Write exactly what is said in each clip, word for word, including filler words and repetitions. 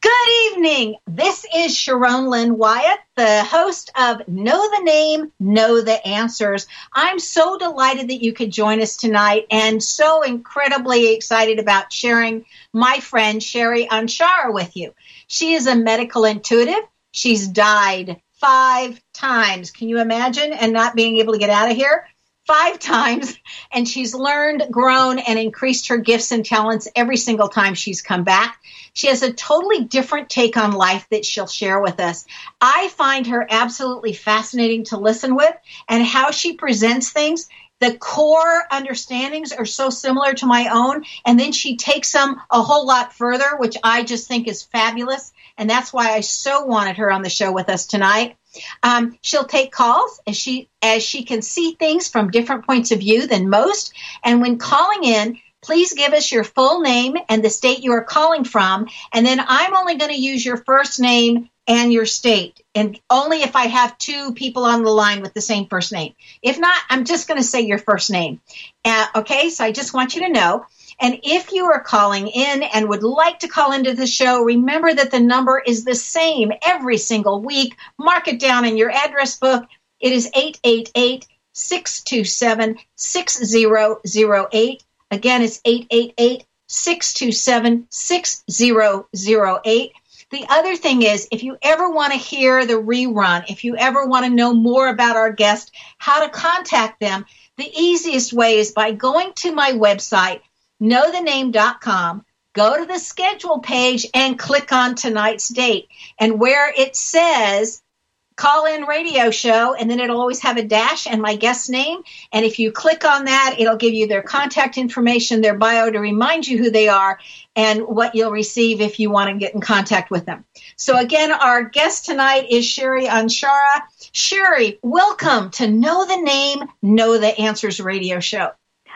Good evening. This is Sharon Lynn Wyatt, the host of Know the Name, Know the Answers. I'm so delighted that you could join us tonight and so incredibly excited about sharing my friend Sherry Anshara with you. She is a medical intuitive. She's died five times. Can you imagine? And not being able to get out of here? Five times, and she's learned, grown, and increased her gifts and talents every single time she's come back. She has a totally different take on life that she'll share with us. I find her absolutely fascinating to listen with, and how she presents things. The core understandings are so similar to my own, and then she takes them a whole lot further, which I just think is fabulous, and that's why I so wanted her on the show with us tonight. Um, she'll take calls as she as she can see things from different points of view than most. And when calling in, please give us your full name and the state you are calling from. And then I'm only going to use your first name and your state, and only if I have two people on the line with the same first name. If not, I'm just going to say your first name. Uh, okay, so I just want you to know. And if you are calling in and would like to call into the show, remember that the number is the same every single week. Mark it down in your address book. It is eight eight eight, six two seven, six zero zero eight. Again, it's eight eight eight, six two seven, six zero zero eight. The other thing is, if you ever want to hear the rerun, if you ever want to know more about our guest, how to contact them, the easiest way is by going to my website, know the name dot com, go to the schedule page and click on tonight's date. And where it says call-in radio show, and then it'll always have a dash and my guest's name. And if you click on that, it'll give you their contact information, their bio to remind you who they are and what you'll receive if you want to get in contact with them. So again, our guest tonight is Sherry Anshara. Sherry, welcome to Know the Name, Know the Answers radio show.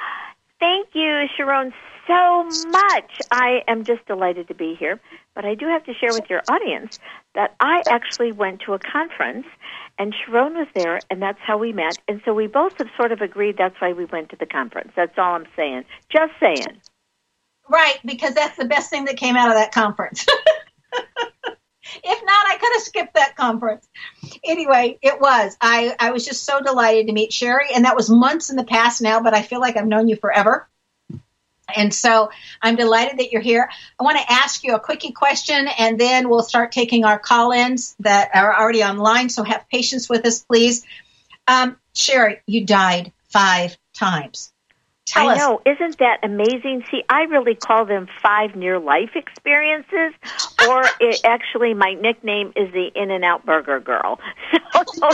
Thank you, Sharon, so much. I am just delighted to be here. But I do have to share with your audience that I actually went to a conference, and Sharon was there, and that's how we met. And so we both have sort of agreed that's why we went to the conference. That's all I'm saying. Just saying. Right, because that's the best thing that came out of that conference. If not, I could have skipped that conference. Anyway, it was. I, I was just so delighted to meet Sherry, and that was months in the past now, but I feel like I've known you forever. And so I'm delighted that you're here. I want to ask you a quickie question, and then we'll start taking our call-ins that are already online, so have patience with us, please. Um, Sherry, you died five times. Tell I us. know. Isn't that amazing? See, I really call them five near-life experiences, or it, actually my nickname is the In-N-Out Burger Girl. So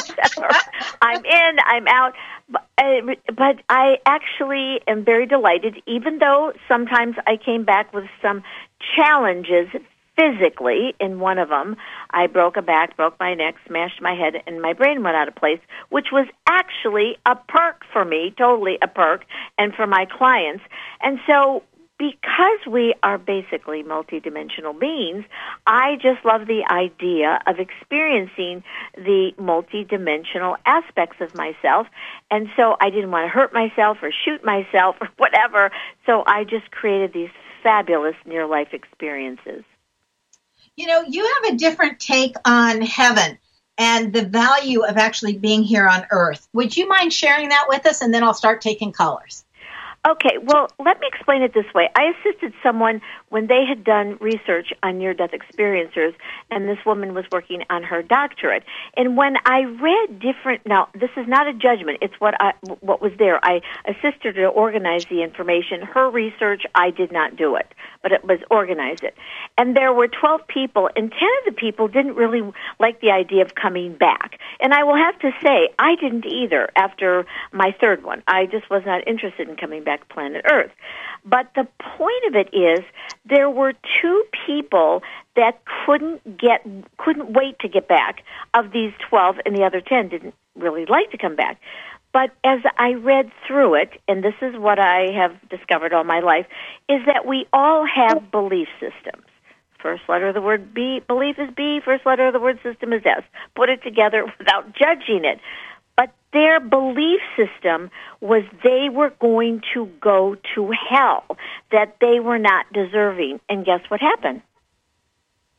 I'm in, I'm out. But, uh, but I actually am very delighted, even though sometimes I came back with some challenges physically. In one of them, I broke a back, broke my neck, smashed my head, and my brain went out of place, which was actually a perk for me, totally a perk, and for my clients. And so because we are basically multidimensional beings, I just love the idea of experiencing the multidimensional aspects of myself. And so I didn't want to hurt myself or shoot myself or whatever. So I just created these fabulous near-life experiences. You know, you have a different take on heaven and the value of actually being here on Earth. Would you mind sharing that with us? And then I'll start taking callers. Okay, well, let me explain it this way. I assisted someone when they had done research on near-death experiencers, and this woman was working on her doctorate. And when I read different, now, this is not a judgment. It's what I, what was there. I assisted her to organize the information. Her research, I did not do it, but it was organized it. And there were twelve people, and ten of the people didn't really like the idea of coming back. And I will have to say, I didn't either after my third one. I just was not interested in coming back to planet Earth. But the point of it is there were two people that couldn't get, couldn't wait to get back of these twelve, and the other ten didn't really like to come back. But as I read through it, and this is what I have discovered all my life, is that we all have belief systems. First letter of the word B, belief is B. First letter of the word system is S. Put it together without judging it. But their belief system was they were going to go to hell, that they were not deserving. And guess what happened?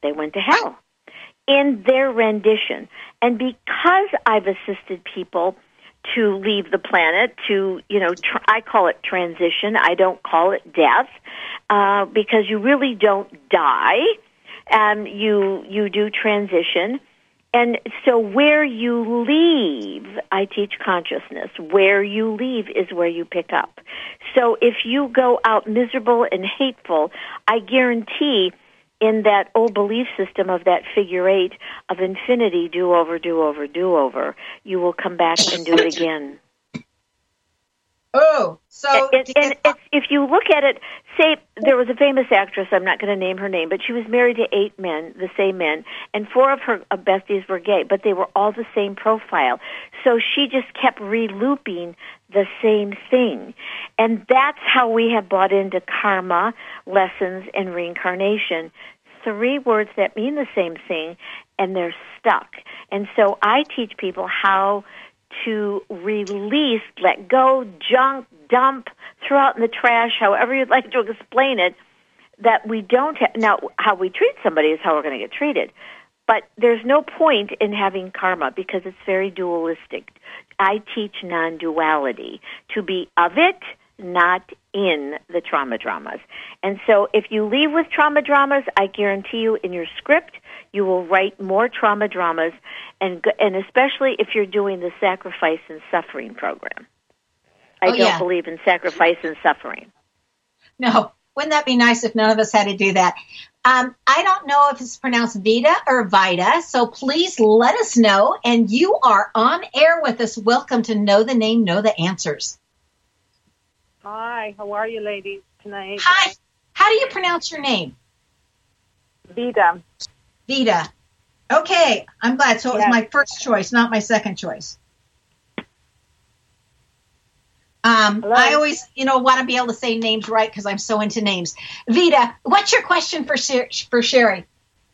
They went to hell in their rendition. And because I've assisted people to leave the planet, to, you know, tr- I call it transition. I don't call it death, uh, because you really don't die. Um, you, you do transition. And so where you leave, I teach consciousness. Where you leave is where you pick up. So if you go out miserable and hateful, I guarantee in that old belief system of that figure eight of infinity, do over, do over, do over, you will come back and do it again. Oh, so and, and, and it's, if you look at it, say there was a famous actress, I'm not going to name her name, but she was married to eight men, the same men, and four of her uh, besties were gay, but they were all the same profile. So she just kept re-looping the same thing. And that's how we have bought into karma, lessons, and reincarnation. Three words that mean the same thing, and they're stuck. And so I teach people how to release, let go, junk, dump, throw out in the trash, however you'd like to explain it, that we don't have. Now, how we treat somebody is how we're going to get treated. But there's no point in having karma because it's very dualistic. I teach non-duality, to be of it, not in the trauma dramas. And so if you leave with trauma dramas, I guarantee you in your script, you will write more trauma dramas, and and especially if you're doing the sacrifice and suffering program. I oh, don't yeah. believe in sacrifice and suffering. No, wouldn't that be nice if none of us had to do that? Um, I don't know if it's pronounced Vita or Vita, so please let us know. And you are on air with us. Welcome to Know the Name, Know the Answers. Hi, how are you ladies tonight? Hi, how do you pronounce your name? Vita. Vita. Okay, I'm glad. So it was Yes. my first choice, not my second choice. Um, Hello? I always, you know, want to be able to say names right because I'm so into names. Vita, what's your question for Sher- for Sherry?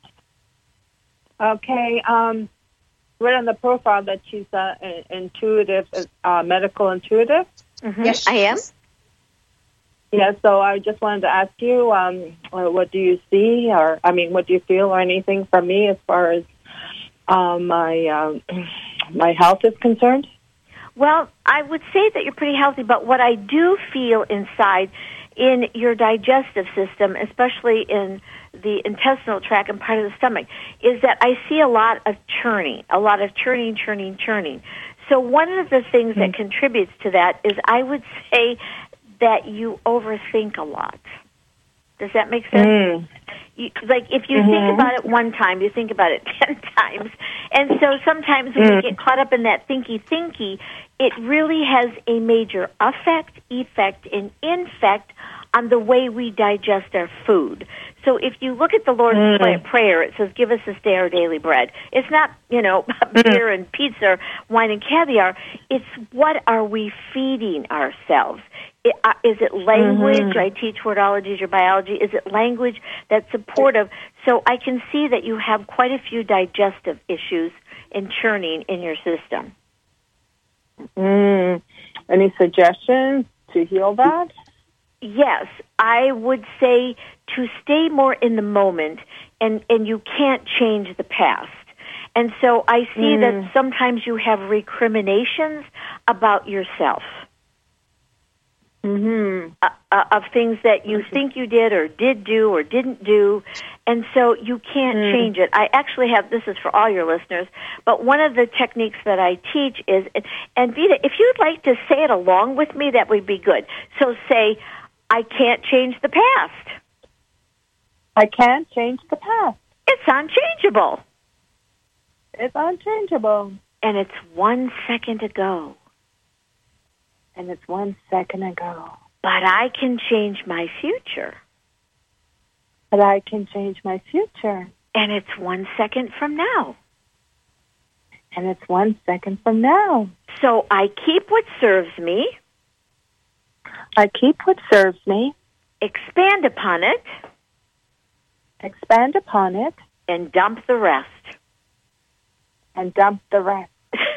Okay, um, read on the profile that she's uh, intuitive, uh, medical intuitive. Mm-hmm. Yes, I am. Yeah, so I just wanted to ask you, um, what do you see, or I mean, what do you feel, or anything from me as far as um, my um, my health is concerned? Well, I would say that you're pretty healthy, but what I do feel inside in your digestive system, especially in the intestinal tract and part of the stomach, is that I see a lot of churning, a lot of churning, churning, churning. So one of the things mm-hmm. that contributes to that is I would say that you overthink a lot. Does that make sense? Mm. You, like, if you Mm-hmm. think about it one time, you think about it ten times. And so sometimes when mm. we get caught up in that thinky-thinky, it really has a major effect, effect, and infect on the way we digest our food. So if you look at the Lord's mm. Prayer, it says, give us this day our daily bread. It's not, you know, beer and pizza, wine and caviar. It's what are we feeding ourselves? It, uh, is it language? Mm-hmm. I teach wordology, your biology. Is it language that's supportive? So I can see that you have quite a few digestive issues and churning in your system. Mm. Any suggestions to heal that? Yes, I would say to stay more in the moment, and, and you can't change the past. And so I see mm. that sometimes you have recriminations about yourself. Mm-hmm. Uh, uh, of things that you think you did or did do or didn't do, and so you can't mm. change it. I actually have, this is for all your listeners, but one of the techniques that I teach is, and Vita, if you'd like to say it along with me, that would be good. So say, I can't change the past. I can't change the past. It's unchangeable. It's unchangeable. And it's one second ago. And it's one second ago. But I can change my future. But I can change my future. And it's one second from now. And it's one second from now. So I keep what serves me. I keep what serves me. Expand upon it. Expand upon it. And dump the rest. And dump the rest.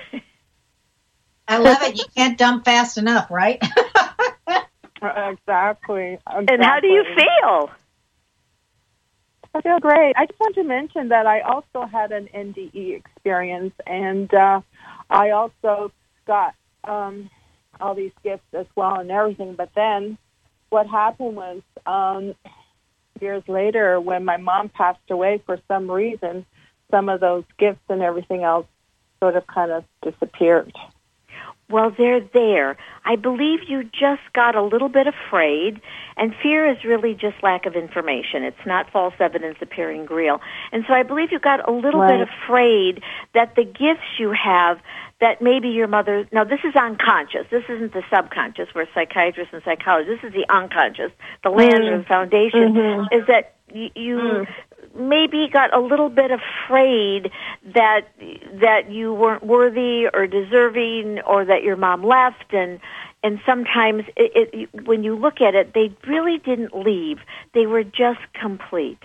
I love it. You can't dump fast enough, right? exactly. exactly. And how do you feel? I feel great. I just want to mention that I also had an N D E experience, and uh, I also got um, all these gifts as well and everything. But then what happened was um, years later, when my mom passed away, for some reason, some of those gifts and everything else sort of kind of disappeared. Well, they're there. I believe you just got a little bit afraid, and fear is really just lack of information. It's not false evidence appearing real. And so I believe you got a little Right. bit afraid that the gifts you have, that maybe your mother, now this is unconscious. This isn't the subconscious where psychiatrists and psychologists, this is the unconscious, the land Mm. or the foundation, Mm-hmm. is that you, you Mm. maybe got a little bit afraid that that you weren't worthy or deserving, or that your mom left, and and sometimes it, it, when you look at it, they really didn't leave; they were just complete.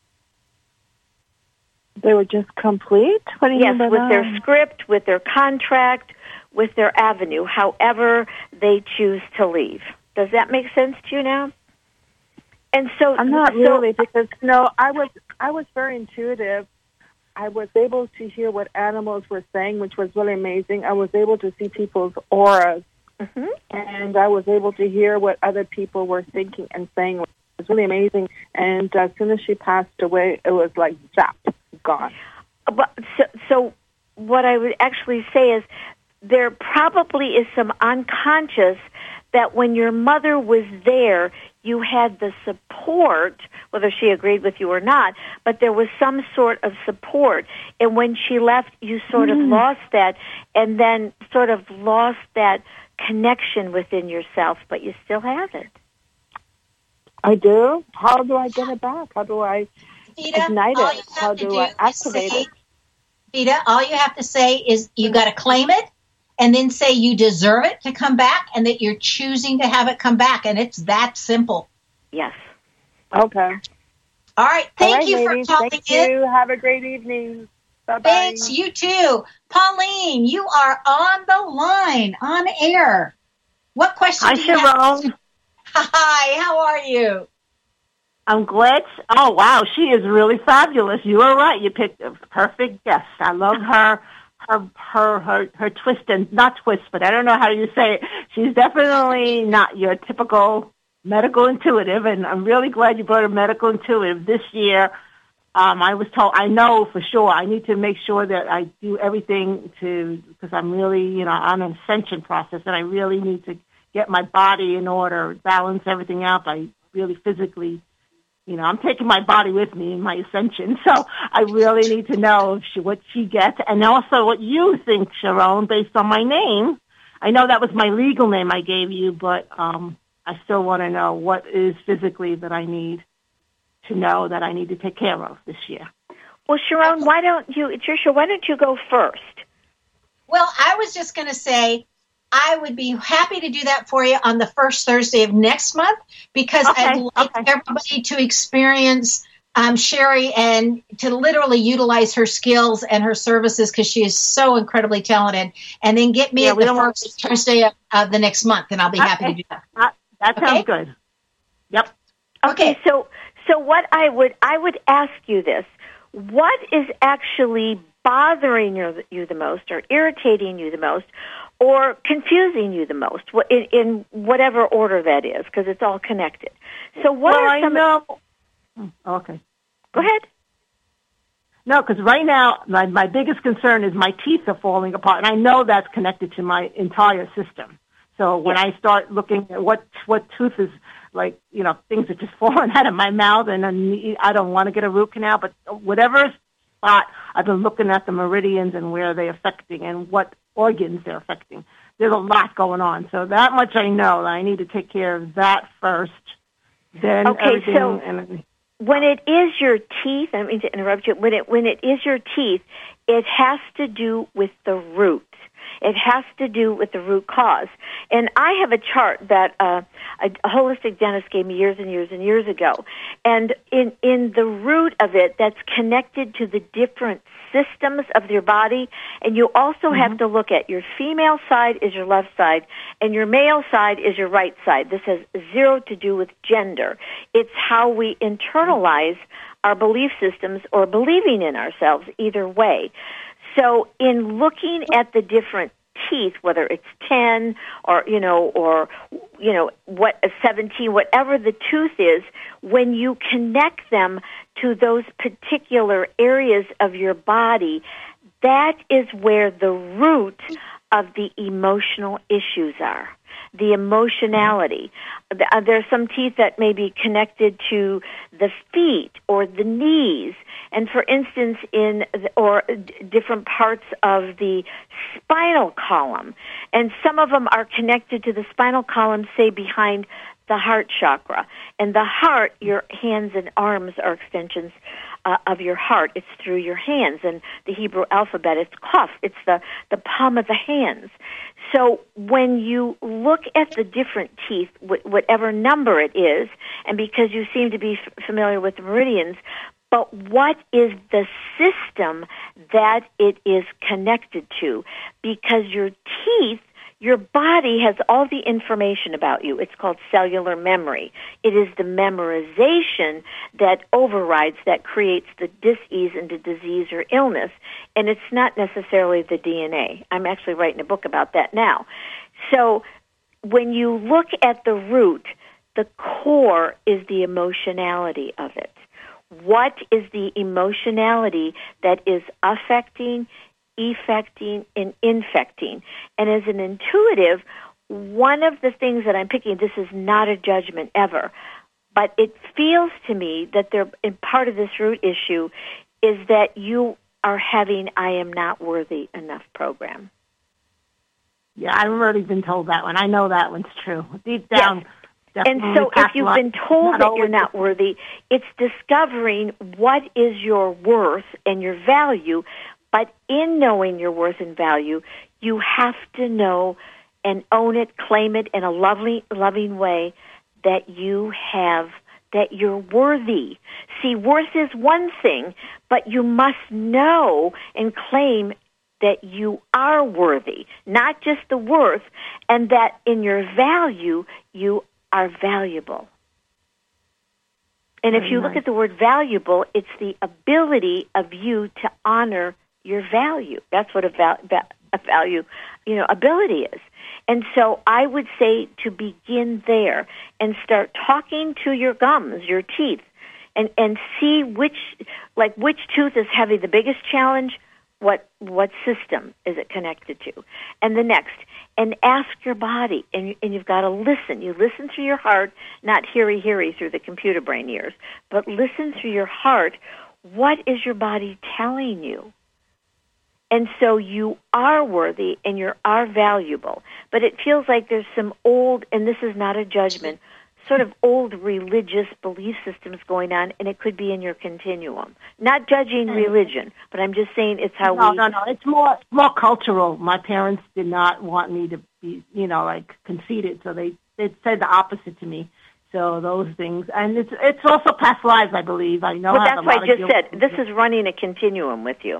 They were just complete? What do you Yes, mean by with that? their script, with their contract, with their avenue, however they choose to leave. Does that make sense to you now? And so I'm not so, really, because no, I was I was very intuitive. I was able to hear what animals were saying, which was really amazing. I was able to see people's auras, mm-hmm. and I was able to hear what other people were thinking and saying. It was really amazing. And as soon as she passed away, it was like zap, gone. But so, so what I would actually say is there probably is some unconscious that when your mother was there, you had the support, whether she agreed with you or not, but there was some sort of support. And when she left, you sort Mm-hmm. of lost that, and then sort of lost that connection within yourself, but you still have it. I do? How do I get it back? How do I Vita, ignite all it? you have How to do do I is activate say, it? Vita, all you have to say is you got to claim it, and then say you deserve it to come back, and that you're choosing to have it come back, and it's that simple. Yes. Okay. All right, thank All right, you ladies. for calling Thank in. you. Have a great evening. Bye-bye. Thanks, you too. Pauline, you are on the line, on air. What question Hi, do you have? Sharon. Hi, how are you? I'm glad. Oh, wow. She is really fabulous. You are right. You picked a perfect guest. I love her, her, her, her, her twist and not twist, but I don't know how you say it. She's definitely not your typical medical intuitive, and I'm really glad you brought a medical intuitive this year. Um, I was told, I know for sure, I need to make sure that I do everything to, because I'm really, you know, on an ascension process, and I really need to get my body in order, balance everything out by really physically, you know, I'm taking my body with me in my ascension, so I really need to know if she, what she gets, and also what you think, Sharon, based on my name. I know that was my legal name I gave you, but um, I still want to know what is physically that I need to know that I need to take care of this year. Well, Sharon, why don't you, Tricia, why don't you go first? Well, I was just going to say I would be happy to do that for you on the first Thursday of next month, because Okay, I'd like okay. everybody to experience um, Sherry and to literally utilize her skills and her services, because she is so incredibly talented. And then get me Yeah, at we the don't want- first Thursday of, of the next month, and I'll be happy Okay. to do that. Uh, that sounds Okay. good. Yep. Okay, Okay. so so what I would I would ask you this: what is actually bothering you, you the most, or irritating you the most, or confusing you the most, wh- in, in whatever order that is, because it's all connected. So what well, are I some? know. Oh, okay. Go ahead. No, because right now my my biggest concern is my teeth are falling apart, and I know that's connected to my entire system. So when I start looking at what what tooth is, like, you know, things are just falling out of my mouth, and then I don't want to get a root canal, but whatever spot, I've been looking at the meridians and where they're affecting and what organs they're affecting. There's a lot going on, so that much I know. I need to take care of that first. Then Okay, everything. so- and, When it is your teeth, I don't mean to interrupt you. When it when it is your teeth, it has to do with the root. It has to do with the root cause. And I have a chart that uh, a, a holistic dentist gave me years and years and years ago. And in, in the root of it, that's connected to the different systems of your body. And you also mm-hmm. have to look at your female side is your left side, and your male side is your right side. This has zero to do with gender. It's how we internalize our belief systems or believing in ourselves, either way. So in looking at the different teeth, whether it's ten or, you know, or, you know, what, seventeen, whatever the tooth is, when you connect them to those particular areas of your body, that is where the root of the emotional issues are. The emotionality. Uh, there are some teeth that may be connected to the feet or the knees, and for instance, in the, or d- different parts of the spinal column. And some of them are connected to the spinal column, say behind the heart chakra. And the heart, your hands and arms are extensions uh, of your heart. It's through your hands. And the Hebrew alphabet, it's Kaf. It's the, the palm of the hands. So when you look at the different teeth, wh- whatever number it is, and because you seem to be f- familiar with the meridians, but what is the system that it is connected to? Because your teeth, your body has all the information about you. It's called cellular memory. It is the memorization that overrides, that creates the dis-ease and the disease or illness, and it's not necessarily the D N A. I'm actually writing a book about that now. So when you look at the root, the core is the emotionality of it. What is the emotionality that is affecting, effecting, and infecting? And as an intuitive, one of the things that I'm picking, this is not a judgment ever, but it feels to me that there, in part of this root issue is that you are having I am not worthy enough program. Yeah, I've already been told that one. I know that one's true. Deep down. Yes. And so if you've been told that you're not worthy, it's discovering what is your worth and your value. But in knowing your worth and value, you have to know and own it, claim it in a lovely, loving way that you have, that you're worthy. See, worth is one thing, but you must know and claim that you are worthy, not just the worth, and that in your value, you are valuable. And if you look at the word valuable, it's the ability of you to honor your value. That's what a, val- a value, you know, ability is. And so I would say to begin there and start talking to your gums, your teeth, and, and see which, like which tooth is having the biggest challenge, what what system is it connected to, and the next. And ask your body, and, and you've got to listen. You listen through your heart, not heary-heary through the computer brain ears, but listen through your heart. What is your body telling you? And so you are worthy and you are valuable. But it feels like there's some old, and this is not a judgment, sort of old religious belief systems going on, and it could be in your continuum. Not judging religion, but I'm just saying it's how no, we... No, no, no. It's more, more cultural. My parents did not want me to be, you know, like conceited, so they, they said the opposite to me. So those things. And it's it's also past lives, I believe. I know. Well, I that's why I just said, this is running a continuum with you.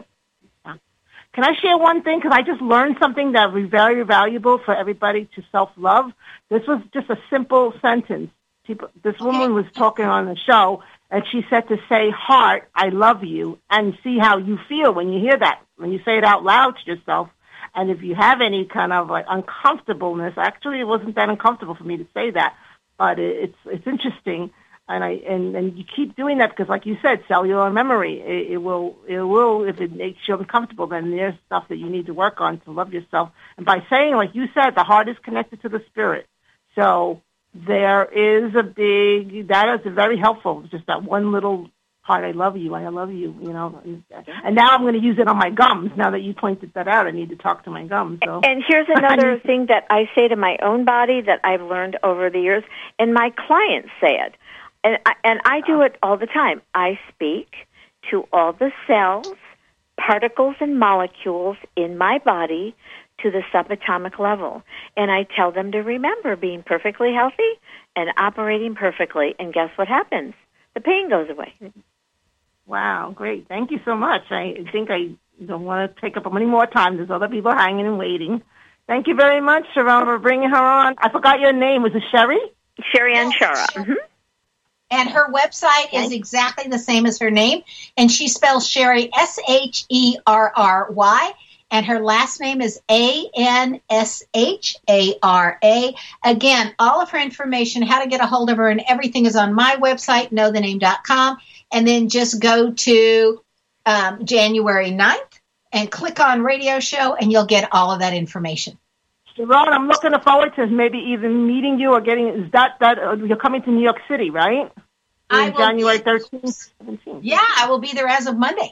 Can I share one thing? Because I just learned something that was very valuable for everybody to self-love. This was just a simple sentence. People, this woman was talking on the show, and she said to say, heart, I love you, and see how you feel when you hear that, when you say it out loud to yourself. And if you have any kind of like uncomfortableness, actually it wasn't that uncomfortable for me to say that, but it, it's it's interesting. And I and, and you keep doing that because, like you said, cellular memory. It, it will it will if it makes you uncomfortable, then there's stuff that you need to work on to love yourself. And by saying, like you said, the heart is connected to the spirit. So there is a big that is very helpful. Just that one little heart. I love you. I love you. You know. And, and now I'm going to use it on my gums. Now that you pointed that out, I need to talk to my gums. So. And here's another thing that I say to my own body that I've learned over the years, and my clients say it. And I, and I do it all the time. I speak to all the cells, particles, and molecules in my body to the subatomic level. And I tell them to remember being perfectly healthy and operating perfectly. And guess what happens? The pain goes away. Wow, great. Thank you so much. I think I don't want to take up any more time. There's other people hanging and waiting. Thank you very much, Sharon, for bringing her on. I forgot your name. Was it Sherry? Sherry Ann Shara. Mm-hmm. And her website is exactly the same as her name. And she spells Sherry S H E R R Y. And her last name is A N S H A R A. Again, all of her information, how to get a hold of her, and everything is on my website, know the name dot com. And then just go to um, January ninth and click on radio show, and you'll get all of that information. Sharon, I'm looking forward to maybe even meeting you or getting, is that, that uh, you're coming to New York City, right? I will January be, thirteenth, seventeenth. Yeah, I will be there as of Monday.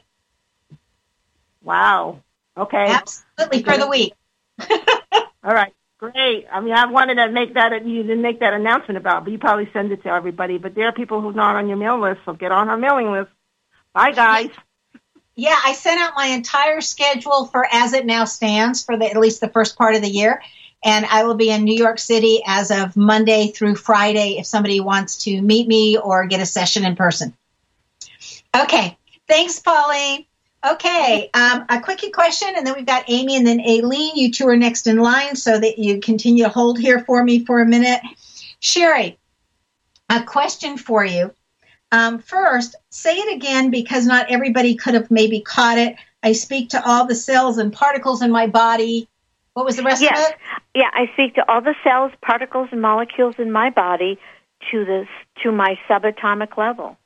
Wow. Okay. Absolutely, for the week. All right. Great. I mean, I wanted to make that, you didn't make that announcement about, but you probably send it to everybody. But there are people who are not on your mail list, so get on our mailing list. Bye, guys. Yeah, I sent out my entire schedule for as it now stands for the, at least the first part of the year. And I will be in New York City as of Monday through Friday if somebody wants to meet me or get a session in person. Okay. Thanks, Pauline. Okay, um, a quickie question, and then we've got Amy and then Aileen. You two are next in line so that you continue to hold here for me for a minute. Sherry, a question for you. Um, first, say it again because not everybody could have maybe caught it. I speak to all the cells and particles in my body. What was the rest yes. of it? Yeah, I speak to all the cells, particles, and molecules in my body to this to my subatomic level.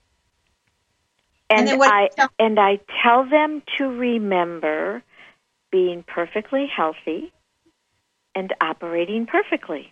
And, and I tell- and I tell them to remember being perfectly healthy and operating perfectly.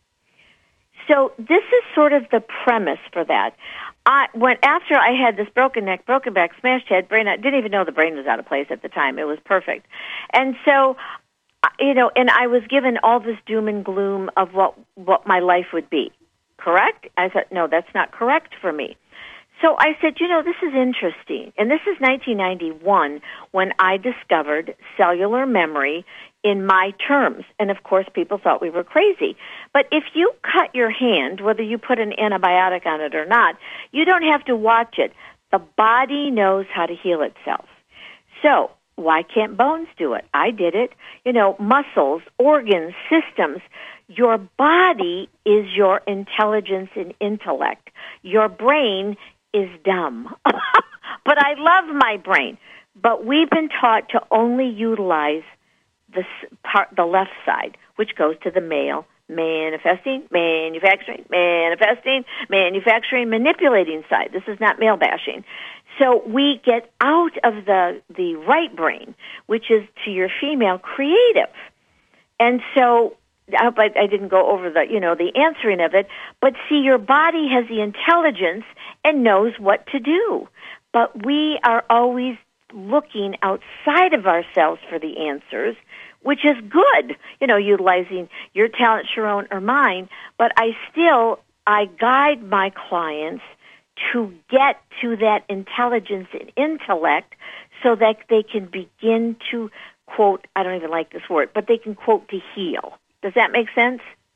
So this is sort of the premise for that. I when after I had this broken neck, broken back, smashed head, brain, I didn't even know the brain was out of place at the time. It was perfect. And so, you know, and I was given all this doom and gloom of what, what my life would be. Correct? I said, no, that's not correct for me. So I said, you know, this is interesting. And this is nineteen ninety-one when I discovered cellular memory in my terms. And, of course, people thought we were crazy. But if you cut your hand, whether you put an antibiotic on it or not, you don't have to watch it. The body knows how to heal itself. So why can't bones do it? I did it. You know, muscles, organs, systems. Your body is your intelligence and intellect. Your brain is dumb. But I love my brain. But we've been taught to only utilize the part, the left side, which goes to the male, manifesting, manufacturing, manifesting, manufacturing, manipulating side. This is not male bashing. So we get out of the, the right brain, which is to your female creative. And so I hope I, I didn't go over the, you know, the answering of it, but see, your body has the intelligence and knows what to do. But we are always looking outside of ourselves for the answers, which is good, you know, utilizing your talent, Sharon, or mine. But I still, I guide my clients to get to that intelligence and intellect so that they can begin to, quote, I don't even like this word, but they can, quote, to heal. Does that make sense?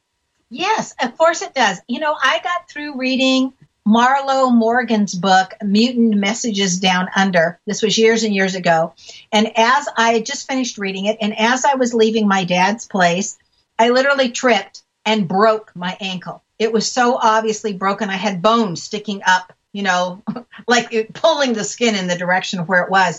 Yes, of course it does. You know, I got through reading Marlo Morgan's book, Mutant Messages Down Under. This was years and years ago. And as I had just finished reading it, and as I was leaving my dad's place, I literally tripped and broke my ankle. It was so obviously broken. I had bones sticking up, you know, like it, pulling the skin in the direction of where it was.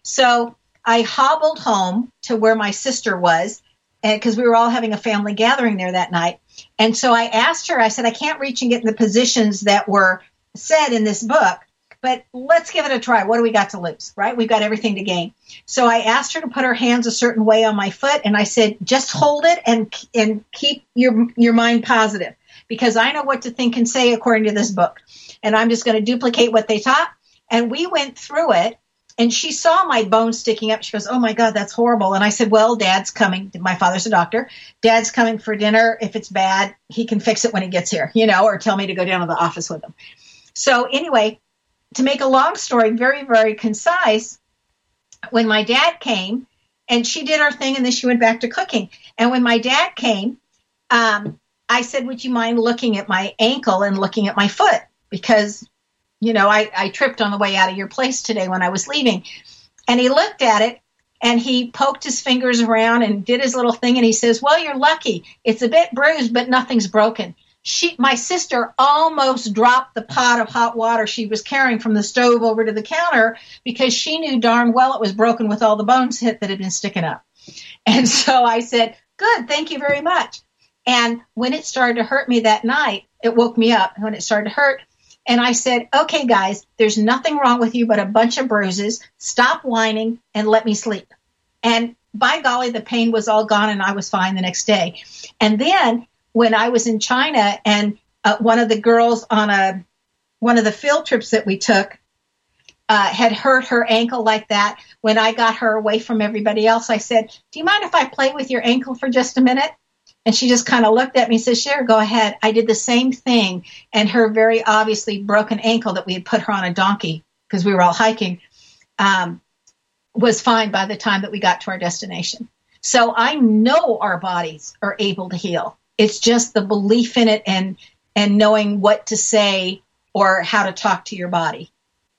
So I hobbled home to where my sister was, because we were all having a family gathering there that night. And so I asked her, I said, I can't reach and get in the positions that were said in this book, but let's give it a try. What do we got to lose, right? We've got everything to gain. So I asked her to put her hands a certain way on my foot, and I said, just hold it and and keep your your mind positive, because I know what to think and say according to this book. And I'm just going to duplicate what they taught. And we went through it. And she saw my bones sticking up. She goes, oh, my God, that's horrible. And I said, well, Dad's coming. My father's a doctor. Dad's coming for dinner. If it's bad, he can fix it when he gets here, you know, or tell me to go down to the office with him. So anyway, to make a long story very, very concise, when my dad came, and she did her thing, and then she went back to cooking. And when my dad came, um, I said, would you mind looking at my ankle and looking at my foot? Because, you know, I, I tripped on the way out of your place today when I was leaving. And he looked at it, and he poked his fingers around and did his little thing, and he says, well, you're lucky. It's a bit bruised, but nothing's broken. She, my sister almost dropped the pot of hot water she was carrying from the stove over to the counter because she knew darn well it was broken with all the bones hit that had been sticking up. And so I said, good, thank you very much. And when it started to hurt me that night, it woke me up when it started to hurt. And I said, okay, guys, there's nothing wrong with you but a bunch of bruises. Stop whining and let me sleep. And by golly, the pain was all gone and I was fine the next day. And then when I was in China and uh, one of the girls on a one of the field trips that we took uh, had hurt her ankle like that, when I got her away from everybody else, I said, do you mind if I play with your ankle for just a minute? And she just kind of looked at me and said, sure, go ahead. I did the same thing. And her very obviously broken ankle that we had put her on a donkey because we were all hiking um, was fine by the time that we got to our destination. So I know our bodies are able to heal. It's just the belief in it and and knowing what to say or how to talk to your body.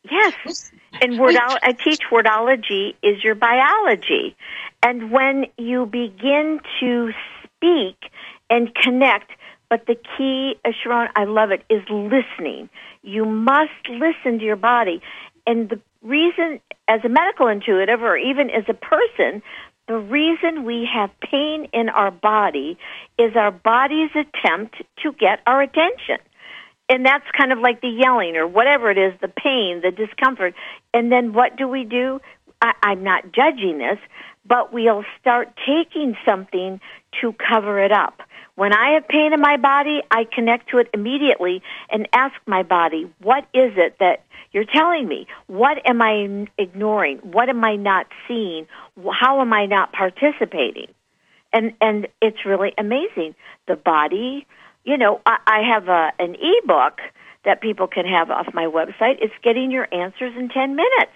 Yes. And wordolo- I teach wordology is your biology. And when you begin to speak and connect, but the key, uh, Sharon, I love it, is listening. You must listen to your body. And the reason, as a medical intuitive or even as a person, the reason we have pain in our body is our body's attempt to get our attention. And that's kind of like the yelling or whatever it is, the pain, the discomfort. And then what do we do? I, I'm not judging this, but we'll start taking something to cover it up. When I have pain in my body, I connect to it immediately and ask my body, what is it that you're telling me? What am I ignoring? What am I not seeing? How am I not participating? And and it's really amazing. The body, you know, I, I have a, an ebook that people can have off my website. It's Getting Your Answers in ten minutes.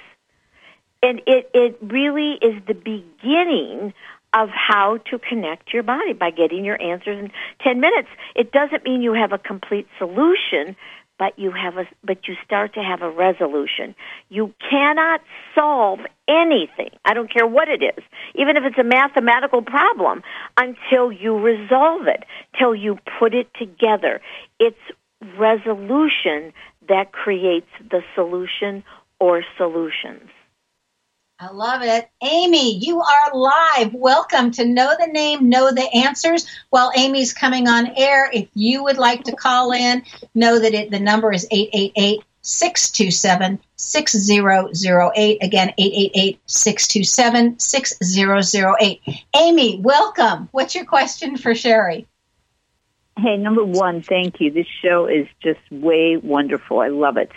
And it, it really is the beginning of how to connect your body by getting your answers in ten minutes. It doesn't mean you have a complete solution, but you have a, but you start to have a resolution. You cannot solve anything, I don't care what it is, even if it's a mathematical problem, until you resolve it, till you put it together. It's resolution that creates the solution or solutions. I love it. Amy, you are live. Welcome to Know the Name, Know the Answers. While Amy's coming on air, if you would like to call in, know that it, the number is eight eight eight, six two seven, six zero zero eight. Again, eight eight eight, six two seven, six zero zero eight. Amy, welcome. What's your question for Sherry? Hey, number one, thank you. This show is just way wonderful. I love it.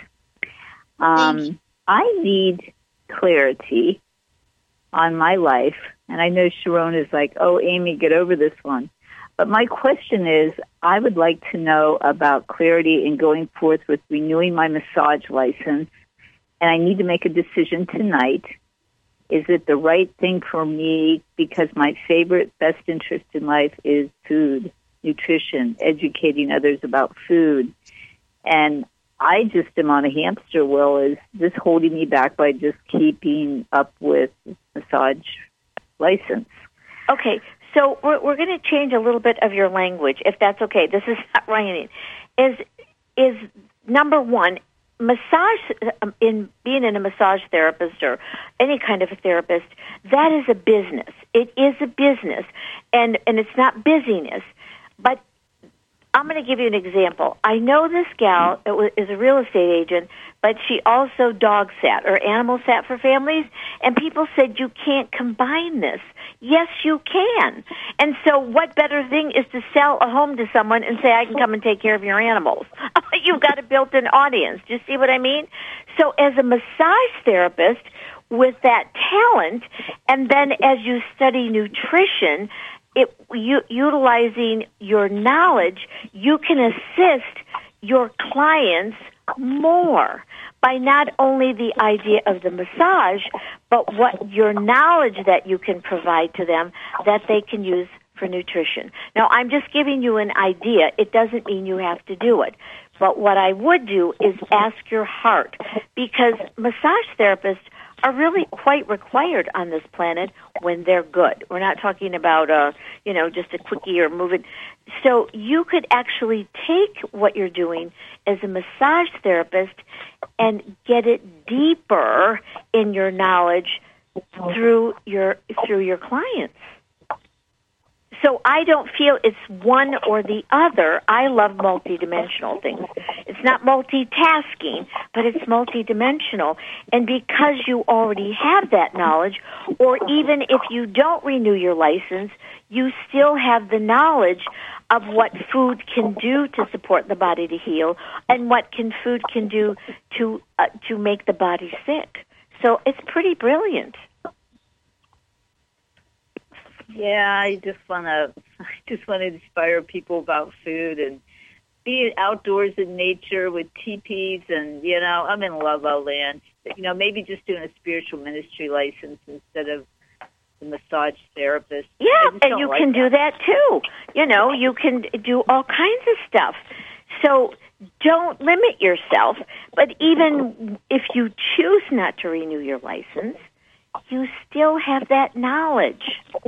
Um, I need clarity on my life, and I know Sharon is like, oh, Amy, get over this one. But my question is, I would like to know about clarity in going forth with renewing my massage license, and I need to make a decision tonight. Is it the right thing for me? Because my favorite, best interest in life is food, nutrition, educating others about food. And I just am on a hamster wheel. Is this holding me back by just keeping up with massage license? Okay, so we're, we're going to change a little bit of your language, if that's okay. This is not writing. Is is number one, massage, in being in a massage therapist or any kind of a therapist, that is a business. It is a business, and, and it's not busyness. But I'm going to give you an example. I know this gal is a real estate agent, but she also dog sat or animal sat for families, and people said you can't combine this. Yes, you can. And so what better thing is to sell a home to someone and say, I can come and take care of your animals. You've got a built-in audience. Do you see what I mean? So as a massage therapist with that talent, and then as you study nutrition, It, you, utilizing your knowledge, you can assist your clients more by not only the idea of the massage, but what your knowledge that you can provide to them that they can use for nutrition. Now, I'm just giving you an idea. It doesn't mean you have to do it. But what I would do is ask your heart, because massage therapists are really quite required on this planet when they're good. We're not talking about, uh, you know, just a quickie or moving. So you could actually take what you're doing as a massage therapist and get it deeper in your knowledge through your through your clients. So I don't feel it's one or the other. I love multidimensional things. It's not multitasking, but it's multidimensional. And because you already have that knowledge, or even if you don't renew your license, you still have the knowledge of what food can do to support the body to heal, and what can food can do to uh, to make the body sick. So it's pretty brilliant. Yeah, I just want to, I just want to inspire people about food and be outdoors in nature with teepees, and you know, I'm in La La Land. You know, maybe just doing a spiritual ministry license instead of the massage therapist. Yeah, and you like can that. do that too. You know, you can do all kinds of stuff. So don't limit yourself. But even if you choose not to renew your license, you still have that knowledge.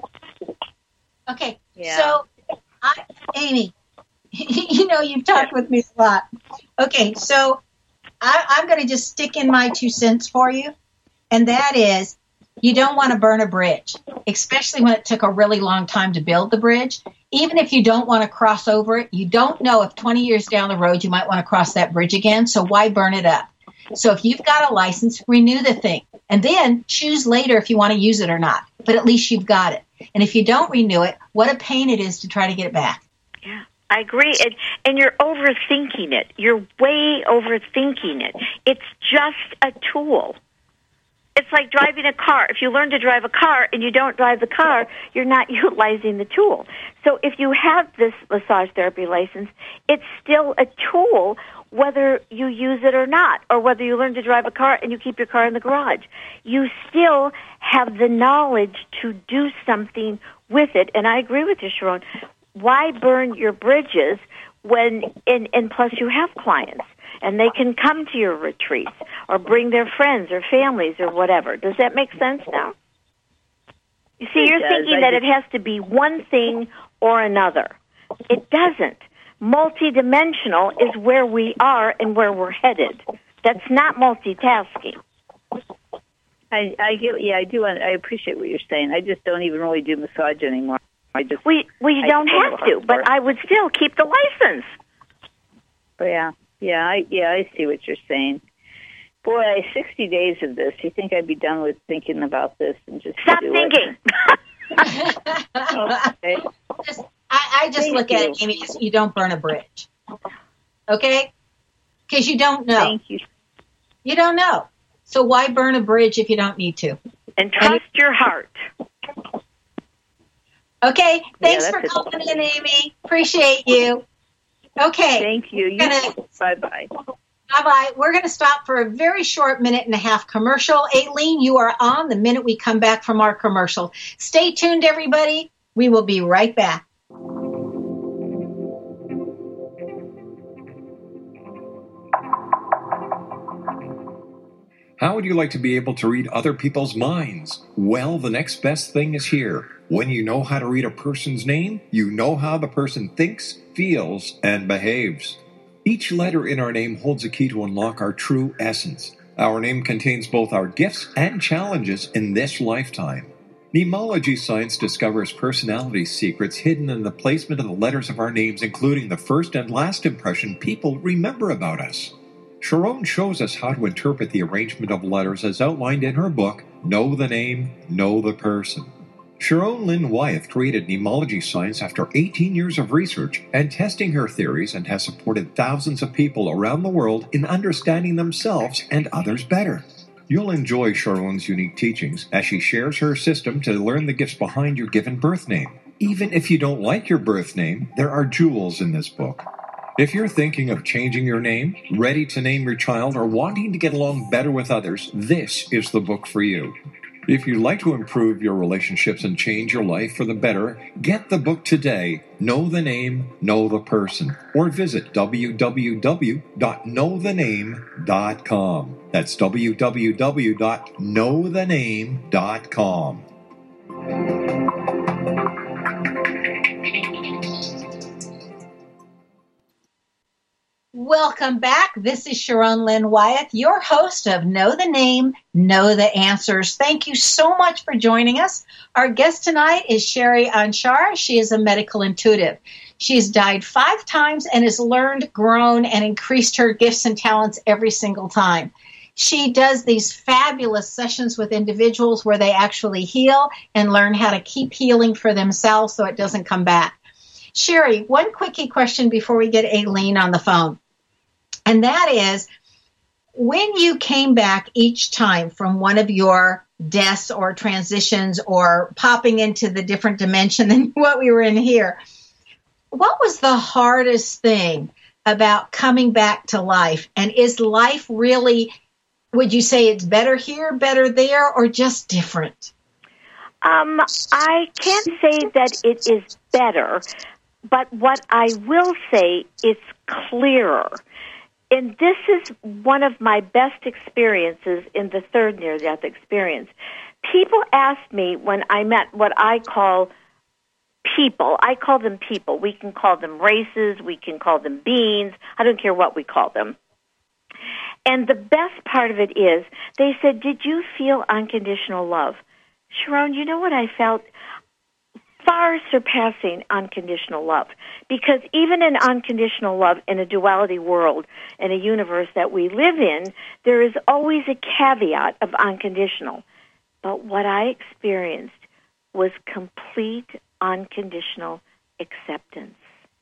Okay, yeah. so, I, Amy, you know you've talked with me a lot. Okay, so I, I'm going to just stick in my two cents for you, and that is you don't want to burn a bridge, especially when it took a really long time to build the bridge. Even if you don't want to cross over it, you don't know if twenty years down the road you might want to cross that bridge again, so why burn it up? So if you've got a license, renew the thing, and then choose later if you want to use it or not, but at least you've got it. And if you don't renew it, what a pain it is to try to get it back. Yeah, I agree. And, and you're overthinking it. You're way overthinking it. It's just a tool. It's like driving a car. If you learn to drive a car and you don't drive the car, you're not utilizing the tool. So if you have this massage therapy license, it's still a tool whether you use it or not, or whether you learn to drive a car and you keep your car in the garage. You still have the knowledge to do something with it. And I agree with you, Sharon. Why burn your bridges when, and, and plus you have clients, and they can come to your retreats or bring their friends or families or whatever. Does that make sense now? You see, It you're does. thinking I that just... it has to be one thing or another. It doesn't. Multidimensional is where we are and where we're headed. That's not multitasking. I, I get, yeah, I do. I appreciate what you're saying. I just don't even really do massage anymore. I just we we I don't have to, but I would still keep the license. But yeah, yeah, I yeah, I see what you're saying. Boy, sixty days of this. You think I'd be done with thinking about this and just stop do thinking? Okay. Just, I, I just Thank look you. at it, Amy, as you don't burn a bridge. Okay? Because you don't know. Thank you. You don't know. So why burn a bridge if you don't need to? And trust your heart. Okay, thanks Yeah, for that's calling in, Amy. Appreciate you. Okay. Thank you. You Gonna- Bye-bye. Bye-bye. We're going to stop for a very short minute and a half commercial. Aileen, you are on the minute we come back from our commercial. Stay tuned, everybody. We will be right back. How would you like to be able to read other people's minds? Well, the next best thing is here. When you know how to read a person's name, you know how the person thinks, feels, and behaves. Each letter in our name holds a key to unlock our true essence. Our name contains both our gifts and challenges in this lifetime. Nemology science discovers personality secrets hidden in the placement of the letters of our names, including the first and last impression people remember about us. Sharon shows us how to interpret the arrangement of letters as outlined in her book, Know the Name, Know the Person. Sharon Lynn Wyeth created Nemology science after eighteen years of research and testing her theories, and has supported thousands of people around the world in understanding themselves and others better. You'll enjoy Sharon's unique teachings as she shares her system to learn the gifts behind your given birth name. Even if you don't like your birth name, there are jewels in this book. If you're thinking of changing your name, ready to name your child, or wanting to get along better with others, this is the book for you. If you'd like to improve your relationships and change your life for the better, get the book today, Know the Name, Know the Person, or visit w w w dot know the name dot com. That's w w w dot know the name dot com. Welcome back. This is Sharon Lynn Wyeth, your host of Know the Name, Know the Answers. Thank you so much for joining us. Our guest tonight is Sherry Anshar. She is a medical intuitive. She's died five times and has learned, grown, and increased her gifts and talents every single time. She does these fabulous sessions with individuals where they actually heal and learn how to keep healing for themselves so it doesn't come back. Sherry, one quickie question before we get Aileen on the phone. And that is, when you came back each time from one of your deaths or transitions or popping into the different dimension than what we were in here, what was the hardest thing about coming back to life? And is life really, would you say it's better here, better there, or just different? Um, I can't say that it is better, but what I will say, it's clearer. And this is one of my best experiences in the third near-death experience. People ask me when I met what I call people. I call them people. We can call them races. We can call them beings. I don't care what we call them. And the best part of it is they said, did you feel unconditional love? Sharon, you know what I felt? Far surpassing unconditional love. Because even in unconditional love, in a duality world, in a universe that we live in, there is always a caveat of unconditional. But what I experienced was complete unconditional acceptance.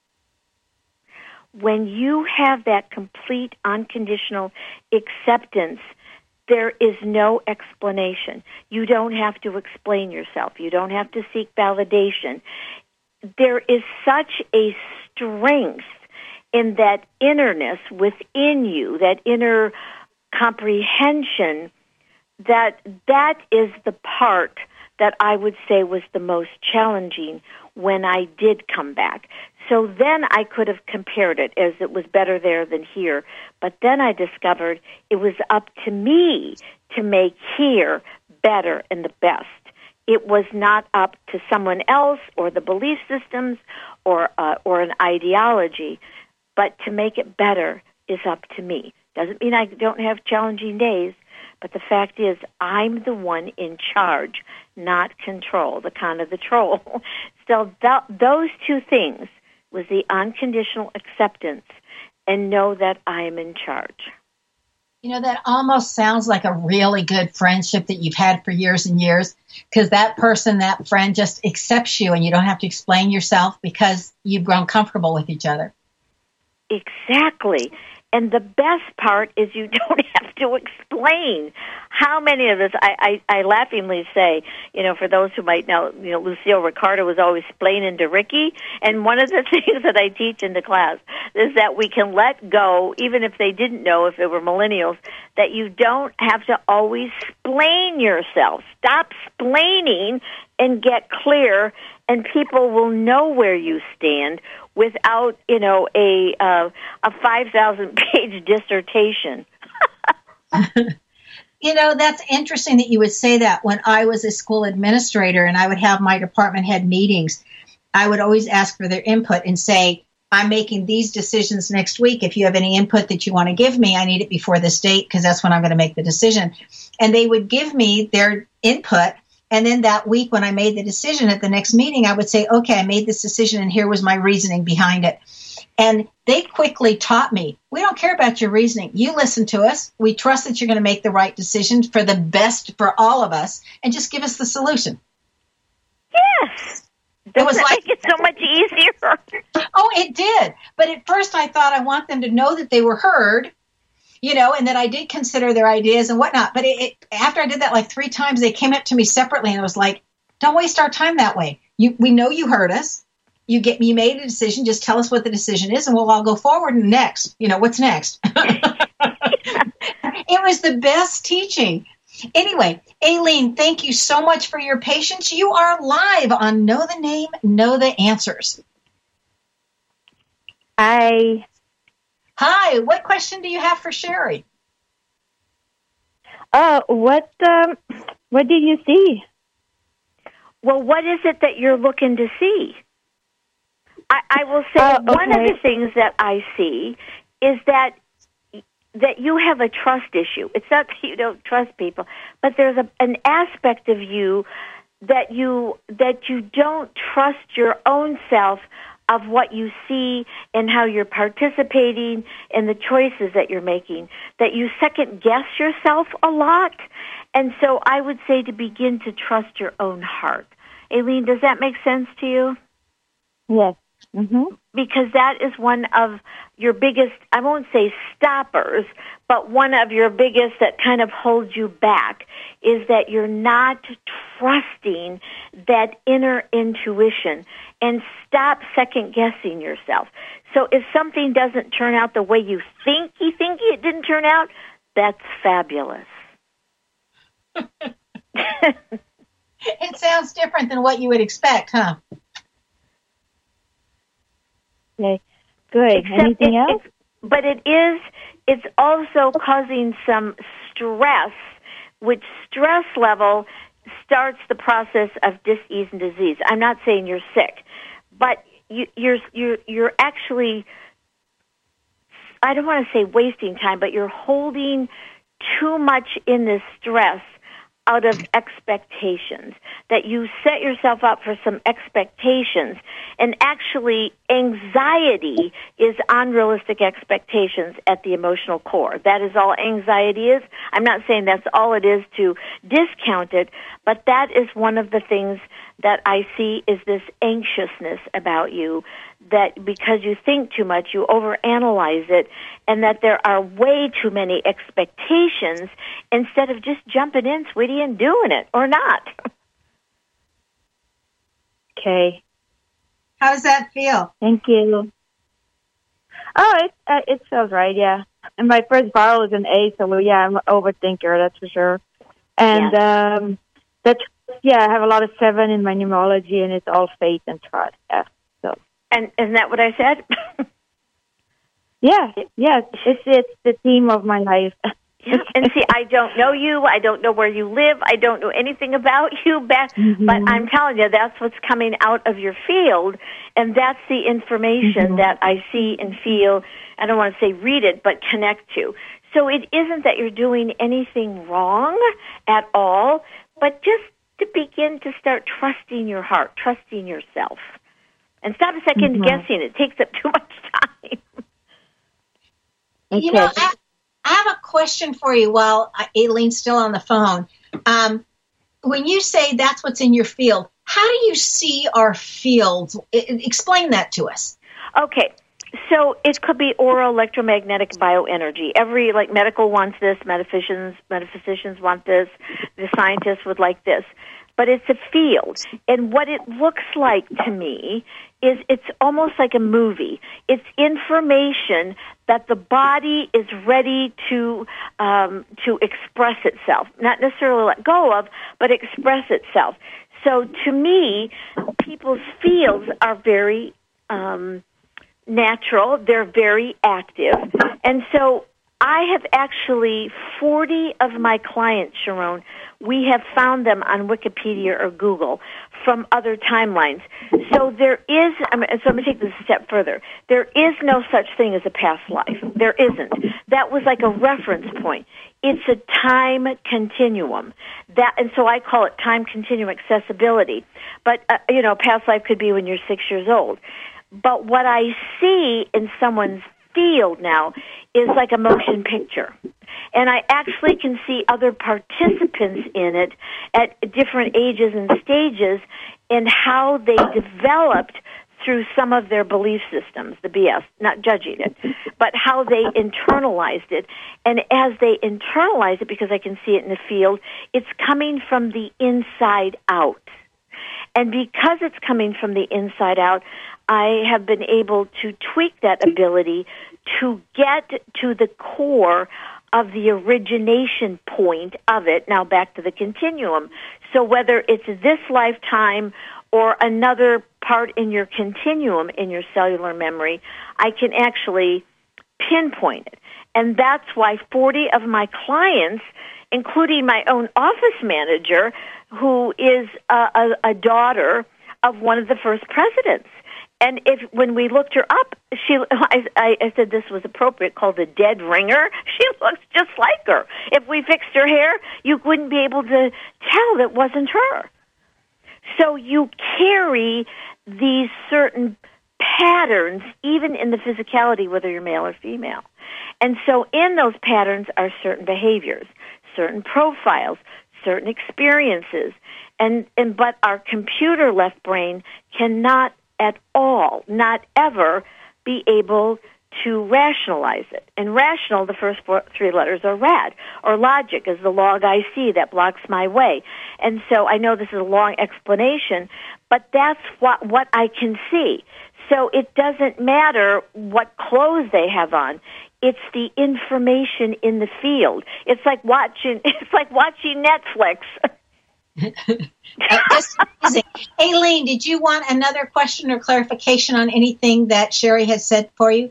When you have that complete unconditional acceptance, there is no explanation. You don't have to explain yourself. You don't have to seek validation. There is such a strength in that innerness within you, that inner comprehension, that that is the part that I would say was the most challenging when I did come back. So then I could have compared it as it was better there than here. But then I discovered it was up to me to make here better and the best. It was not up to someone else or the belief systems or uh, or an ideology. But to make it better is up to me. Doesn't mean I don't have challenging days, but the fact is I'm the one in charge, not control, the kind of the troll. So that, those two things was the unconditional acceptance and know that I am in charge. You know, that almost sounds like a really good friendship that you've had for years and years, because that person, that friend just accepts you and you don't have to explain yourself because you've grown comfortable with each other. Exactly. And the best part is you don't have to explain. How many of us, I, I, I laughingly say, you know, for those who might know, you know, Lucille Ricardo was always explaining to Ricky, and one of the things that I teach in the class is that we can let go, even if they didn't know, if it were millennials, that you don't have to always explain yourself. Stop explaining and get clear, and people will know where you stand without, you know, a uh, a five thousand page dissertation. You know, that's interesting that you would say that. When I was a school administrator and I would have my department head meetings, I would always ask for their input and say, I'm making these decisions next week. If you have any input that you want to give me, I need it before this date because that's when I'm going to make the decision. And they would give me their input. And then that week when I made the decision at the next meeting, I would say, okay, I made this decision and here was my reasoning behind it. And they quickly taught me, we don't care about your reasoning. You listen to us. We trust that you're going to make the right decision for the best for all of us, and just give us the solution. Yes. Doesn't it was like, make it so much easier? Oh, it did. But at first I thought I want them to know that they were heard, you know, and that I did consider their ideas and whatnot. But it, it, after I did that like three times, they came up to me separately and I was like, don't waste our time that way. You, we know you heard us. you get you made a decision. Just tell us what the decision is, and we'll all go forward. And next, you know, what's next? It was the best teaching. Anyway, Aileen, thank you so much for your patience. You are live on Know the Name, Know the Answers. Hi. Hi. What question do you have for Sherry? Uh, what um, what did you see? Well, what is it that you're looking to see? I, I will say Uh, okay. one of the things that I see is that that you have a trust issue. It's not that you don't trust people, but there's a, an aspect of you that you that you don't trust your own self of what you see and how you're participating in the choices that you're making, that you second guess yourself a lot. And so I would say to begin to trust your own heart. Aileen, does that make sense to you? Yes. Mm-hmm. Because that is one of your biggest, I won't say stoppers, but one of your biggest that kind of holds you back is that you're not trusting that inner intuition, and stop second guessing yourself. So if something doesn't turn out the way you think you think it didn't turn out, that's fabulous. It sounds different than what you would expect, huh? Okay. Good. Except Anything it, else? It, but it is, it's also causing some stress, which stress level starts the process of dis-ease and disease. I'm not saying you're sick, but you, you're, you're, you're actually, I don't want to say wasting time, but you're holding too much in this stress out of expectations, that you set yourself up for some expectations, and actually anxiety is unrealistic expectations at the emotional core. That is all anxiety is. I'm not saying that's all it is to discount it, but that is one of the things that I see is this anxiousness about you, that because you think too much, you overanalyze it, and that there are way too many expectations instead of just jumping in, sweetie, and doing it, or not. Okay. How does that feel? Thank you. Oh, it uh, it feels right, yeah. And my first bar was an A, so well, yeah, I'm an overthinker, that's for sure. And Yeah. um, that's yeah, I have a lot of seven in my numerology, and it's all faith and trust. Yeah. So. And isn't that what I said? Yeah, yeah, it's it's the theme of my life. And see, I don't know you. I don't know where you live. I don't know anything about you, Beth. Mm-hmm. But I'm telling you, that's what's coming out of your field, and that's the information Mm-hmm. that I see and feel. I don't want to say read it, but connect to. So it isn't that you're doing anything wrong at all, but just to begin to start trusting your heart, trusting yourself, and stop second Mm-hmm. guessing. It takes up too much time. Okay. You know, I, I have a question for you while Aileen's still on the phone. Um, when you say that's what's in your field, how do you see our fields? I, explain that to us. Okay. So it could be oral electromagnetic bioenergy. Every, like, medical wants this, metaphysicians, metaphysicians want this, the scientists would like this. But it's a field. And what it looks like to me is it's almost like a movie. It's information that the body is ready to um, to express itself, not necessarily let go of, but express itself. So to me, people's fields are very um, natural. They're very active. And so I have actually forty of my clients, Sharon, we have found them on Wikipedia or Google from other timelines. So there is, I mean, so I'm going to take this a step further. There is no such thing as a past life. There isn't. That was like a reference point. It's a time continuum. That, and so I call it time continuum accessibility. But, uh, you know, past life could be when you're six years old. But what I see in someone's field now is like a motion picture. And I actually can see other participants in it at different ages and stages and how they developed through some of their belief systems, the B S, not judging it, but how they internalized it. And as they internalize it, because I can see it in the field, it's coming from the inside out. And because it's coming from the inside out, I have been able to tweak that ability to get to the core of the origination point of it. Now back to the continuum. So whether it's this lifetime or another part in your continuum in your cellular memory, I can actually pinpoint it. And that's why forty of my clients, including my own office manager, who is a, a, a daughter of one of the first presidents. And if when we looked her up, she I, I said this was appropriate, called the dead ringer. She looks just like her. If we fixed her hair, you wouldn't be able to tell it wasn't her. So you carry these certain patterns, even in the physicality, whether you're male or female. And so in those patterns are certain behaviors, certain profiles, certain experiences. And, and but our computer left brain cannot at all, not ever, be able to rationalize it. And rational, the first four, three letters are rad, or logic is the log I see that blocks my way. And so I know this is a long explanation, but that's what, what I can see. So it doesn't matter what clothes they have on. It's the information in the field. It's like watching, it's like watching Netflix. That's amazing. Aileen, did you want another question or clarification on anything that Sherry has said for you?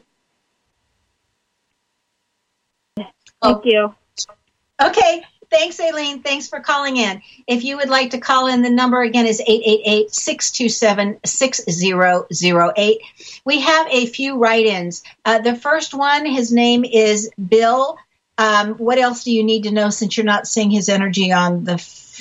Thank oh. you. Okay. Thanks, Aileen. Thanks for calling in. If you would like to call in, the number again is eight eight eight, six two seven, six zero zero eight. We have a few write-ins. Uh, the first one, his name is Bill. Um, what else do you need to know since you're not seeing his energy on the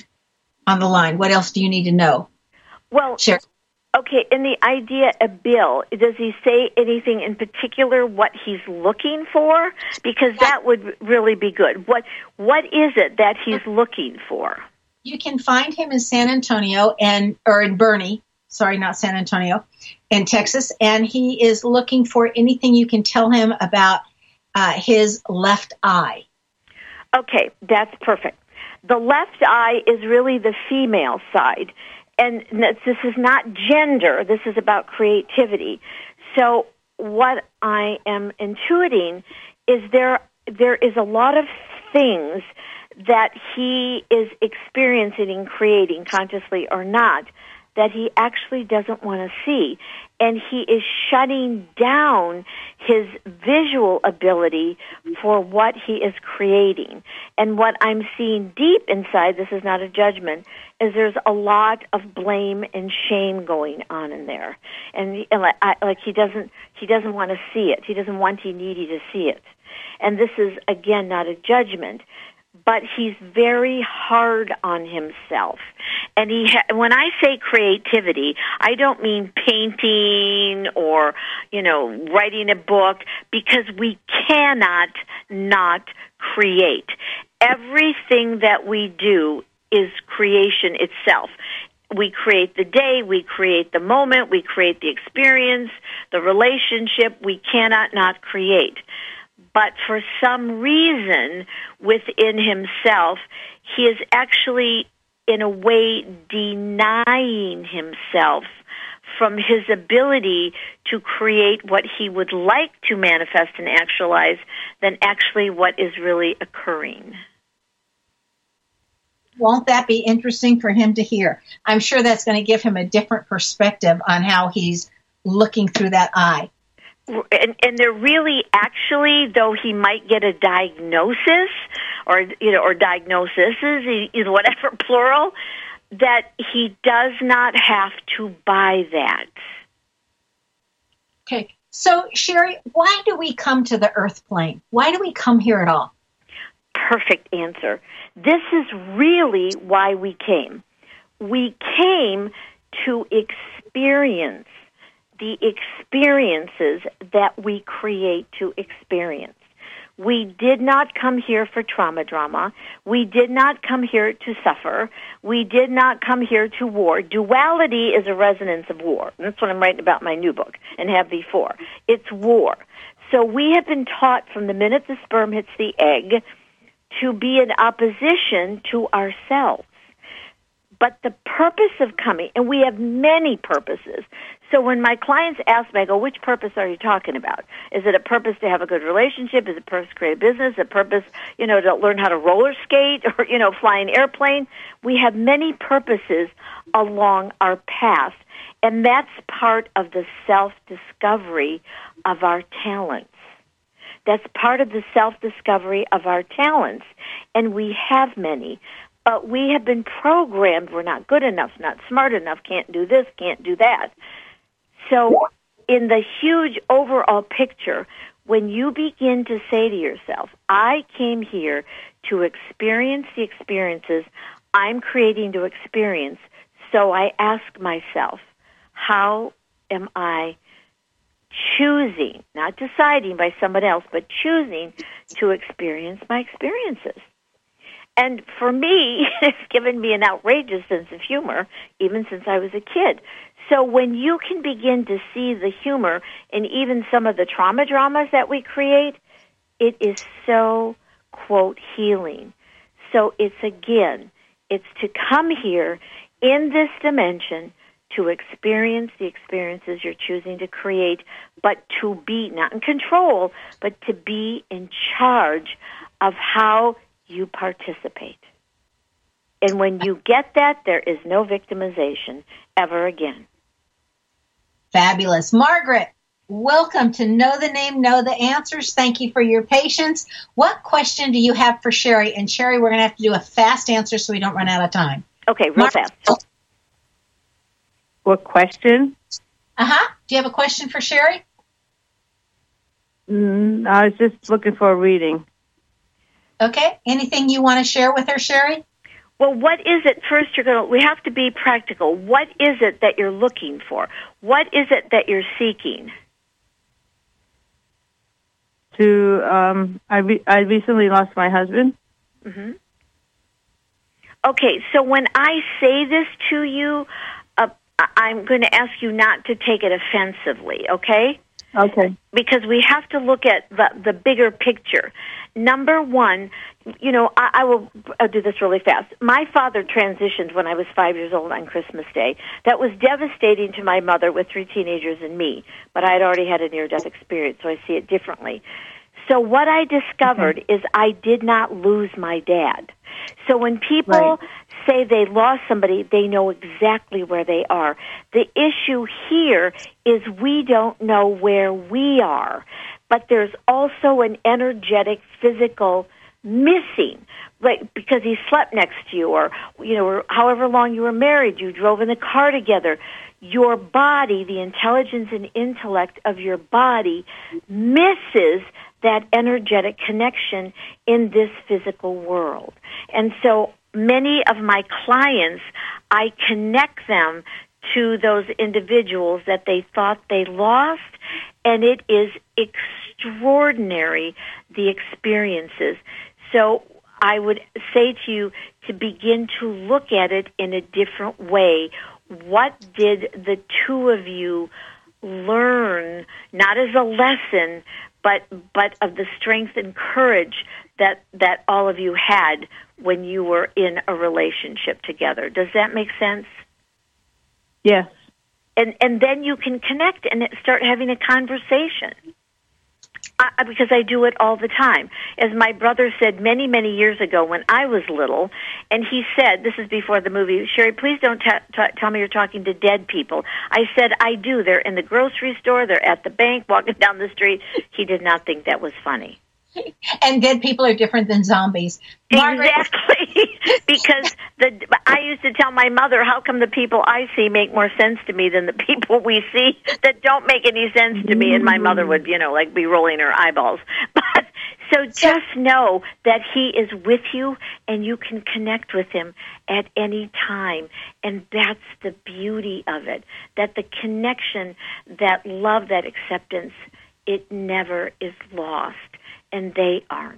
on the line? What else do you need to know? Well, Sure. Okay, in the idea of Bill, does he say anything in particular what he's looking for? Because that would really be good. What What is it that he's looking for? You can find him in San Antonio and or in Bernie, sorry, not San Antonio, in Texas, and he is looking for anything you can tell him about uh, his left eye. Okay, that's perfect. The left eye is really the female side. And this is not gender. This is about creativity. So what I am intuiting is there there is a lot of things that he is experiencing and creating, consciously or not, that he actually doesn't want to see. And he is shutting down his visual ability for what he is creating. And what I'm seeing deep inside, this is not a judgment, is there's a lot of blame and shame going on in there. And, and like, I, like he doesn't he doesn't want to see it. He doesn't want he needy to see it. And this is, again, not a judgment. But he's very hard on himself. And he ha- when I say creativity, I don't mean painting or, you know, writing a book, because we cannot not create. Everything that we do is creation itself. We create the day, we create the moment, we create the experience, the relationship. We cannot not create. But for some reason within himself, he is actually, in a way, denying himself from his ability to create what he would like to manifest and actualize than actually what is really occurring. Won't that be interesting for him to hear? I'm sure that's going to give him a different perspective on how he's looking through that eye. And, and they're really actually, though he might get a diagnosis or, you know, or diagnoses, either whatever, plural, that he does not have to buy that. Okay. So, Sherry, why do we come to the earth plane? Why do we come here at all? Perfect answer. This is really why we came. We came to experience the experiences that we create to experience. We did not come here for trauma drama. We did not come here to suffer. We did not come here to war. Duality is a resonance of war. And that's what I'm writing about in my new book, and have before. It's war. So we have been taught from the minute the sperm hits the egg to be in opposition to ourselves. But the purpose of coming, and we have many purposes. So when my clients ask me, I go, which purpose are you talking about? Is it a purpose to have a good relationship? Is it a purpose to create a business? A purpose, you know, to learn how to roller skate or, you know, fly an airplane? We have many purposes along our path. And that's part of the self-discovery of our talents. That's part of the self-discovery of our talents. And we have many. But we have been programmed, we're not good enough, not smart enough, can't do this, can't do that. So in the huge overall picture, when you begin to say to yourself, I came here to experience the experiences I'm creating to experience, so I ask myself, how am I choosing, not deciding by someone else, but choosing to experience my experiences? And for me, it's given me an outrageous sense of humor, even since I was a kid. So when you can begin to see the humor in even some of the trauma dramas that we create, it is so, quote, healing. So it's, again, it's to come here in this dimension to experience the experiences you're choosing to create, but to be, not in control, but to be in charge of how you participate. And when you get that, there is no victimization ever again. Fabulous. Margaret, welcome to Know the Name, Know the Answers. Thank you for your patience. What question do you have for Sherry? And Sherry, we're going to have to do a fast answer so we don't run out of time. Okay, real Margaret. fast. What question? Uh-huh. Do you have a question for Sherry? Mm, I was just looking for a reading. Okay. Anything you want to share with her, Sherry? Well, what is it? First, you're going to, we have to be practical. What is it that you're looking for? What is it that you're seeking? To, um, I, re- I recently lost my husband. Mm-hmm. Okay, so when I say this to you, uh, I'm going to ask you not to take it offensively, okay? Okay. Because we have to look at the, the bigger picture. Number one, you know, I, I will I'll do this really fast. My father transitioned when I was five years old on Christmas Day. That was devastating to my mother with three teenagers and me, but I had already had a near-death experience, so I see it differently. So what I discovered okay. is I did not lose my dad. So when people right. say they lost somebody, they know exactly where they are. The issue here is we don't know where we are. But there's also an energetic, physical missing, like because he slept next to you, or you know, or however long you were married, you drove in the car together. Your body, the intelligence and intellect of your body, misses that energetic connection in this physical world. And so many of my clients, I connect them to those individuals that they thought they lost, and it is extraordinary, the experiences. So I would say to you to begin to look at it in a different way. What did the two of you learn, not as a lesson, but but of the strength and courage that, that all of you had when you were in a relationship together? Does that make sense? Yes. And and then you can connect and start having a conversation. I, because I do it all the time. As my brother said many, many years ago when I was little, and he said, this is before the movie, Sherry, please don't t- t- tell me you're talking to dead people. I said, I do. They're in the grocery store. They're at the bank, walking down the street. He did not think that was funny. And dead people are different than zombies. Margaret. Exactly. Because the I used to tell my mother, how come the people I see make more sense to me than the people we see that don't make any sense to me? And my mother would, you know, like be rolling her eyeballs. But so just know that he is with you and you can connect with him at any time. And that's the beauty of it, that the connection, that love, that acceptance, it never is lost. And they aren't.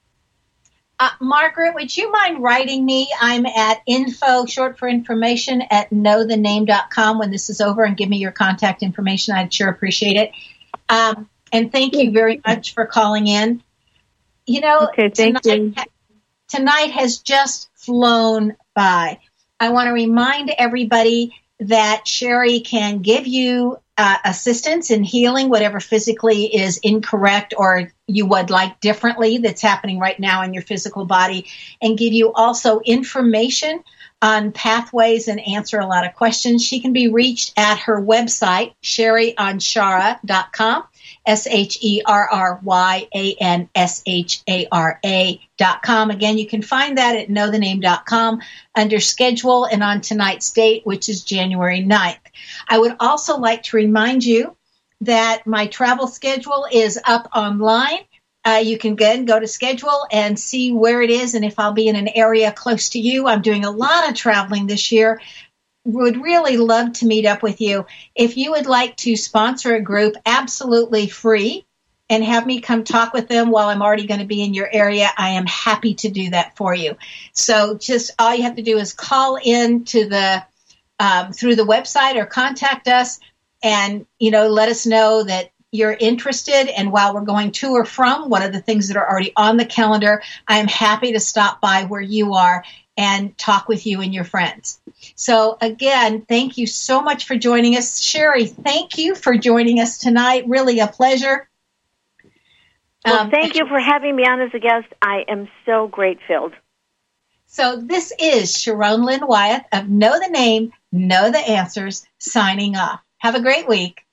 Uh, Margaret, would you mind writing me? I'm at info, short for information, at know the name dot com when this is over, and give me your contact information. I'd sure appreciate it. Um, and thank you very much for calling in. You know, okay, thank tonight, you. tonight has just flown by. I want to remind everybody that Sherry can give you uh, assistance in healing whatever physically is incorrect or you would like differently that's happening right now in your physical body, and give you also information on pathways and answer a lot of questions. She can be reached at her website, sherry anshara dot com, S H E R R Y A N S H A R A dot com. Again, you can find that at know the name dot com under schedule and on tonight's date, which is January ninth. I would also like to remind you that my travel schedule is up online. Uh, you can again go to schedule and see where it is and if I'll be in an area close to you. I'm doing a lot of traveling this year. Would really love to meet up with you. If you would like to sponsor a group absolutely free and have me come talk with them while I'm already going to be in your area, I am happy to do that for you. So just all you have to do is call in to the um, through the website or contact us and, you know, let us know that you're interested. And while we're going to or from, one of the things that are already on the calendar, I am happy to stop by where you are and talk with you and your friends. So again, thank you so much for joining us. Sherry, thank you for joining us tonight. Really a pleasure. Well, um, thank you for having me on as a guest. I am so great-filled. So this is Sharon Lynn Wyeth of Know the Name, Know the Answers, signing off. Have a great week.